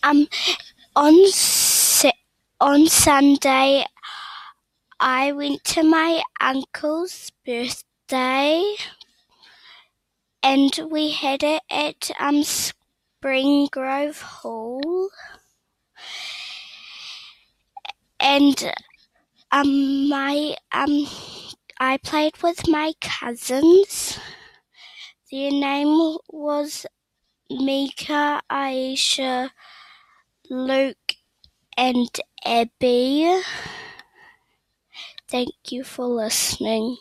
Um, on on Sunday, I went to my uncle's birthday, and we had it at Spring Grove Hall, and I played with my cousins. Their name was Mika, Aisha, Luke, and Abby. Thank you for listening.